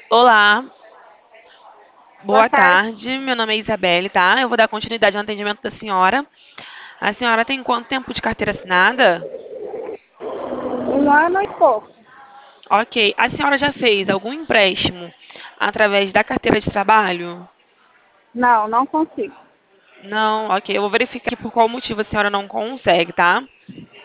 Olá, Boa boa tarde. tarde. Meu nome é Isabelle, tá? Eu vou dar continuidade no atendimento da senhora. A senhora tem quanto tempo de carteira assinada? 1 ano e pouco. Ok. A senhora já fez algum empréstimo através da carteira de trabalho? Não, consigo. Não, ok. Eu vou verificar aqui por qual motivo a senhora não consegue, tá?